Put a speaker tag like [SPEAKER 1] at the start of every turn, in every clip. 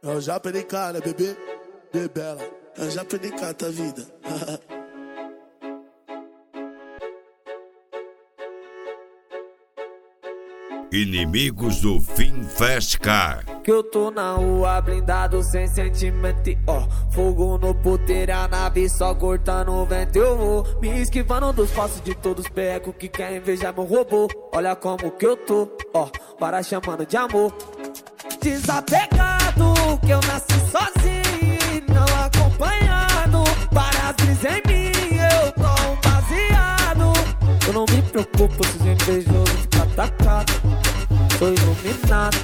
[SPEAKER 1] Eu já perdi cara, bebê, de bela. Eu já perdi cara, tua vida.
[SPEAKER 2] Inimigos do Fim Fast Car.
[SPEAKER 3] Que eu tô na rua blindado sem sentimento e ó, fogo no puteiro, a nave só cortando o vento. Eu vou me esquivando dos passos de todos os perrecos que querem invejar meu robô. Olha como que eu tô, ó, para chamando de amor. Desapegado, que eu nasci sozinho, não acompanhado. Várias brisas em mim, eu tô um baseado. Eu não me preocupo se os invejosos ficam atacados. Sou iluminado.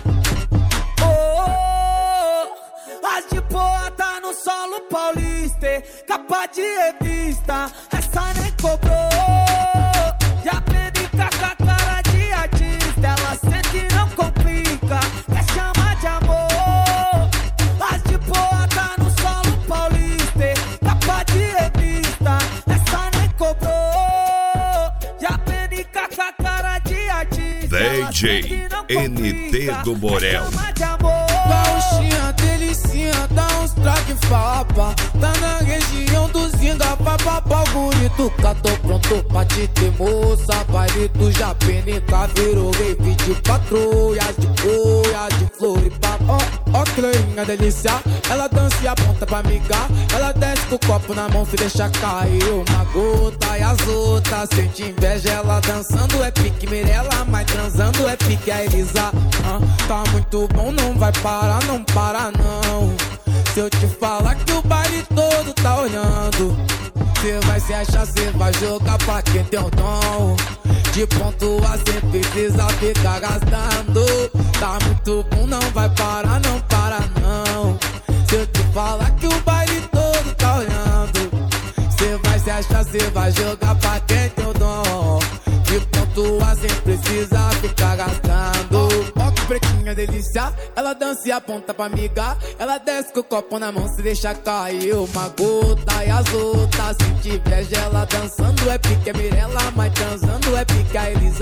[SPEAKER 3] As de boa tá no solo paulista, capa de revista, essa nem cobrou. Já aprendi com a cara de artista, ela sente e não complica, quer chamar de amor. As de boa tá no solo paulista, capa de revista, essa nem cobrou. Já aprendi com a cara de artista,
[SPEAKER 2] DJ NT do Borel.
[SPEAKER 4] Gauchinha, delicinha, dá uns traque fapa. Tá na região do Zinga, papapá, bonito. Tô pronto pra te ter, moça. Baile do Japenica, virou rave de patrulhas, de boia, de floripa. Ó que loirinha delícia, ela dança e aponta pra migar. Ela desce com o copo na mão, se deixa cair uma gota. E as outras sente inveja, ela dançando é pique Mirella, mas transando é pique a Elisa. Tá muito bom, não vai parar, não para não. Se eu te falar que o baile todo tá olhando, cê vai se achar, cê vai jogar pra quem tem o dom de pontuar, cê precisa ficar gastando. Tá muito bom, não vai parar, não para não. Se eu te falar que o baile todo tá olhando, cê vai se achar, cê vai jogar pra quem tem o dom de pontuar, cê precisa ficar gastando. Ó que pretinha delícia, ela dança e aponta pra migar. Ela desce com o copo na mão, se deixa cair uma gota. E as outras sente inveja, ela dançando é pique a Mirella, mas transando é pique a Elisa.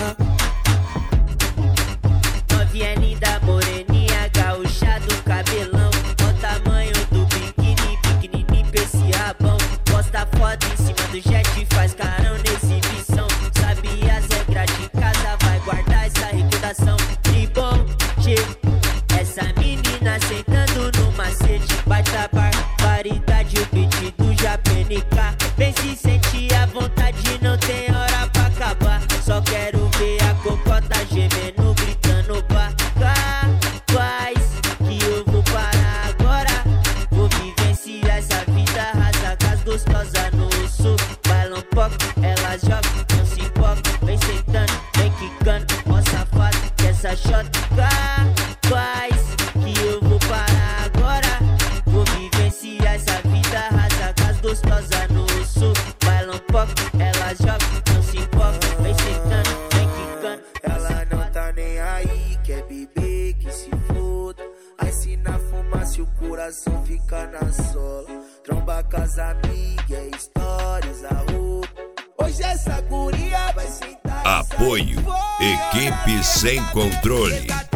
[SPEAKER 5] Novinha linda, moreninha, gaúcha do cabelão. Ó o tamanho do biquíni, pequenininho pra esse rabão. Posta foto em cima do jet, faz carão na exibição. Sabe as regras de casa, vai guardar essa reputação. De bom jeito, essa menina sentando no macete. Baita barbaridade, o beat do Japenica. Vem se sentir à vontade, não tem hora pra acabar. Só quero ver a cocota gemendo, gritando pra cá. Quais que eu vou parar agora? Vou vivenciar essa vida, rasa as gostosas no sul. Bailam pouco, elas jogam, não se importa. Vem sentando, vem quicando, mó safado que essa shot. Quais que eu vou parar agora? Vou vivenciar essa vida, rasa as gostosas no sul. Bailam pouco, elas jogam, não se importa. Vem sentando, vem quicando.
[SPEAKER 6] Ela não tá nem aí, quer beber, que se foda. Aí se na fumaça o coração fica na sola. Tromba com as amigas, stories, a roupa. Hoje essa guria vai sentar.
[SPEAKER 2] Apoio Equipe Sem Controle.